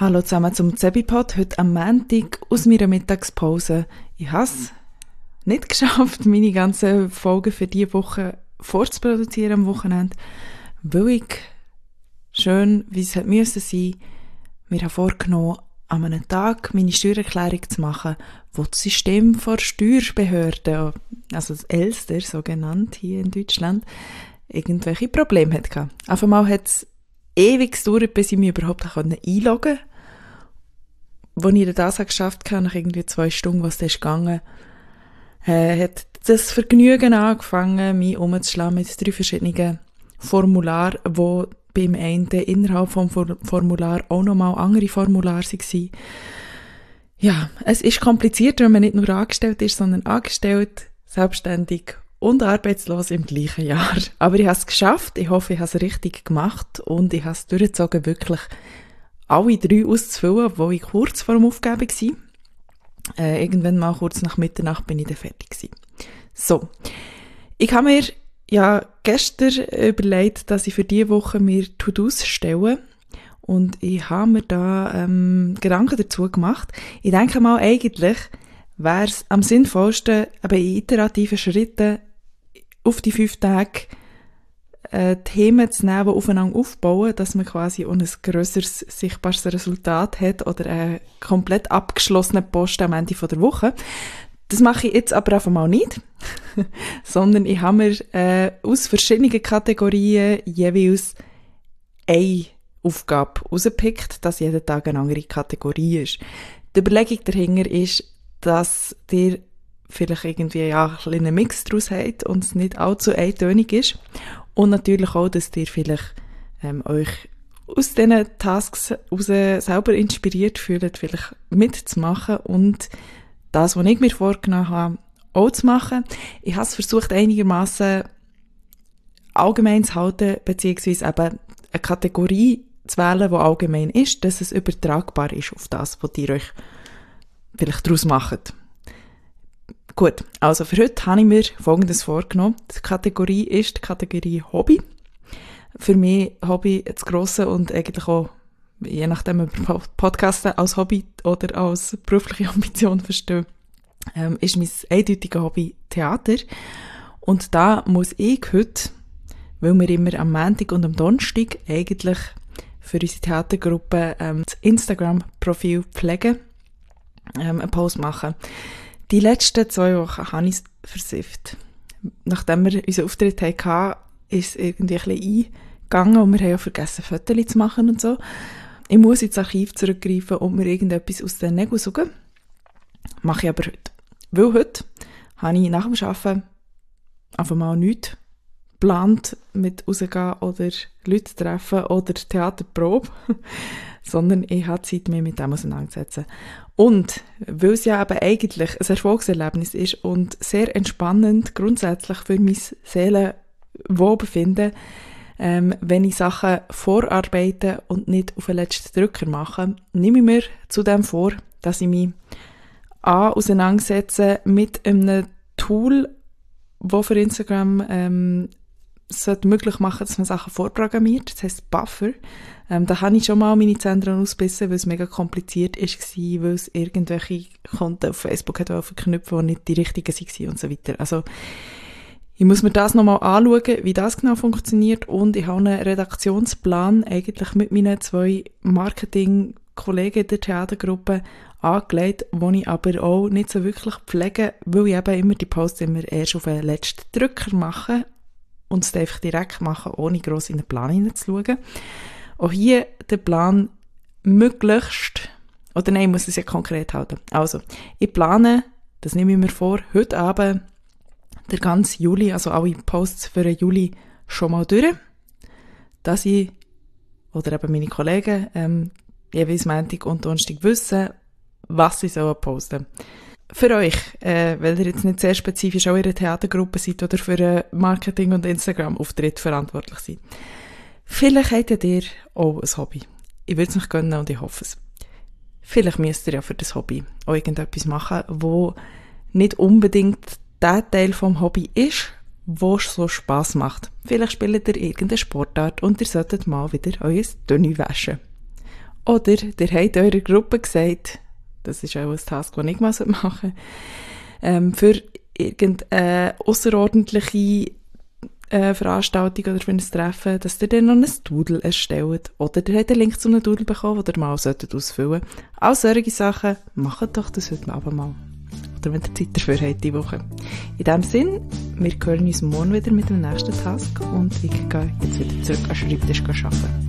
Hallo zusammen zum Zebipod, heute am Montag aus meiner Mittagspause. Ich habe es nicht geschafft, meine ganzen Folgen für diese Woche vorzuproduzieren am Wochenende, weil ich schön, wie es hätte müssen sein, mir habe vorgenommen, an einem Tag meine Steuererklärung zu machen, wo das System der Steuerbehörde, also das Elster, so genannt hier in Deutschland, irgendwelche Probleme hatte. Auf einmal hat es ewig gedauert, bis ich mich überhaupt einloggen konnte. Als ich das geschafft habe, nach irgendwie 2 Stunden, was das gegangen hat das Vergnügen angefangen, mich umzuschlagen mit 3 verschiedenen Formularen, die beim einen innerhalb des Formular auch nochmal andere Formulare waren. Ja, es ist kompliziert, wenn man nicht nur angestellt ist, sondern angestellt, selbstständig und arbeitslos im gleichen Jahr. Aber ich habe es geschafft, ich hoffe, ich habe es richtig gemacht und ich habe es durchgezogen, wirklich alle 3 auszufüllen, wo ich kurz vor dem Aufgeben war. Irgendwann mal kurz nach Mitternacht bin ich dann fertig gewesen. So, ich habe mir ja gestern überlegt, dass ich für diese Woche mir To-Dos stelle und ich habe mir da Gedanken dazu gemacht. Ich denke mal, eigentlich wäre es am sinnvollsten, aber in iterativen Schritten auf die 5 Tage Themen zu nehmen, die aufeinander aufbauen, dass man quasi auch ein grösseres, sichtbares Resultat hat oder einen komplett abgeschlossenen Post am Ende der Woche. Das mache ich jetzt aber einfach mal nicht, sondern ich habe mir aus verschiedenen Kategorien jeweils eine Aufgabe rausgepickt, dass jeden Tag eine andere Kategorie ist. Die Überlegung dahinter ist, dass ihr vielleicht irgendwie ja, einen Mix daraus habt und es nicht allzu eintönig ist. Und natürlich auch, dass ihr vielleicht euch aus diesen Tasks heraus selber inspiriert fühlt, vielleicht mitzumachen und das, was ich mir vorgenommen habe, auch zu machen. Ich habe es versucht, einigermaßen allgemein zu halten, beziehungsweise eben eine Kategorie zu wählen, die allgemein ist, dass es übertragbar ist auf das, was ihr euch vielleicht daraus macht. Gut, also für heute habe ich mir Folgendes vorgenommen. Die Kategorie ist die Kategorie Hobby. Für mich Hobby das Grosse und eigentlich auch, je nachdem, ob ich Podcasten als Hobby oder als berufliche Ambition verstehe, ist mein eindeutiger Hobby Theater. Und da muss ich heute, weil wir immer am Montag und am Donnerstag eigentlich für unsere Theatergruppe das Instagram-Profil pflegen, einen Post machen. Die letzten 2 Wochen habe ich es versifft. Nachdem wir unseren Auftritt hatten, ist es irgendwie ein bisschen eingegangen und wir haben ja vergessen, Fotos zu machen und so. Ich muss ins Archiv zurückgreifen und mir irgendetwas aus den Nägeln suchen. Mache ich aber heute. Weil heute habe ich nach dem Arbeiten einfach mal nichts geplant mit rausgehen oder Leute treffen oder Theaterprobe, sondern ich habe Zeit, mich mit dem auseinanderzusetzen. Und weil es ja eben eigentlich ein Erfolgserlebnis ist und sehr entspannend grundsätzlich für mein Seelenwohlbefinden, wenn ich Sachen vorarbeite und nicht auf den letzten Drücker mache, nehme ich mir zudem vor, dass ich mich auseinandersetze mit einem Tool, das für Instagram sollte möglich machen, dass man Sachen vorprogrammiert. Das heisst Buffer. Da habe ich schon mal meine Zentren ausgebissen, weil es mega kompliziert war, weil es irgendwelche Konten auf Facebook hat verknüpfen, die nicht die richtigen waren und so weiter. Also, ich muss mir das nochmal anschauen, wie das genau funktioniert und ich habe einen Redaktionsplan eigentlich mit meinen 2 Marketing-Kollegen der Theatergruppe angelegt, wo ich aber auch nicht so wirklich pflege, weil ich eben immer die Posts immer erst auf den letzten Drücker mache und es einfach direkt machen, ohne gross in den Plan hineinzuschauen. Auch hier den Plan möglichst, oder nein, ich muss es ja konkret halten. Also, ich plane, das nehme ich mir vor, heute Abend der ganze Juli, also alle Posts für den Juli schon mal durch, dass ich, oder eben meine Kollegen, jeweils Montag und Donnerstag wissen, was sie posten sollen. Für euch, weil ihr jetzt nicht sehr spezifisch auch in einer Theatergruppe seid oder für einen Marketing- und Instagram-Auftritt verantwortlich seid. Vielleicht habt ihr auch ein Hobby. Ich würde es euch gönnen und ich hoffe es. Vielleicht müsst ihr ja für das Hobby auch irgendetwas machen, wo nicht unbedingt der Teil vom Hobby ist, wo so Spass macht. Vielleicht spielt ihr irgendeine Sportart und ihr solltet mal wieder euer Tenue waschen. Oder ihr habt eurer Gruppe gesagt, das ist auch ein Task, den ich mal machen sollte, für irgendeine ausserordentliche Veranstaltung oder für ein Treffen, dass ihr dann noch ein Doodle erstellt. Oder ihr habt einen Link zu einem Doodle bekommen, den ihr mal ausfüllen solltet. All solche Sachen, macht doch das heute Abend mal. Oder wenn ihr Zeit dafür habt, diese Woche. In diesem Sinn, wir hören uns morgen wieder mit dem nächsten Task und ich gehe jetzt wieder zurück an den Schreibtisch arbeiten.